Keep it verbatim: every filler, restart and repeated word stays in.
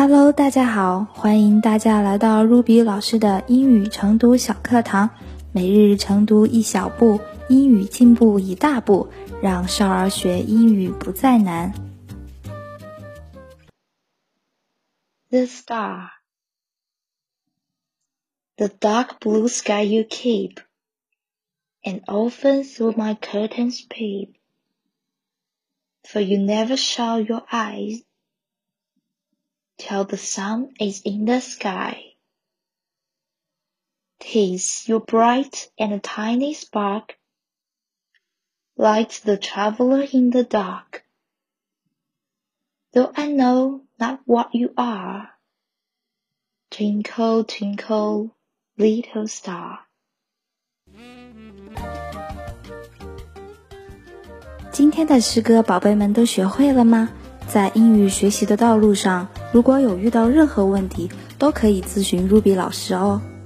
Hello， 大家好，欢迎大家来到 Ruby 老师的英语晨读小课堂，每日晨读一小步，英语进步一大步，让少儿学英语不再难。 The star. The dark blue sky you keep, and often through my curtains peep, for you never shut your eyes till the sun is in the sky. 'Tis your bright and tiny spark lights the traveller in the dark. Though I know not what you are, twinkle, twinkle, little star. 今天的诗歌宝贝们都学会了吗？在英语学习的道路上，如果有遇到任何问题，都可以咨询 Ruby 老师哦。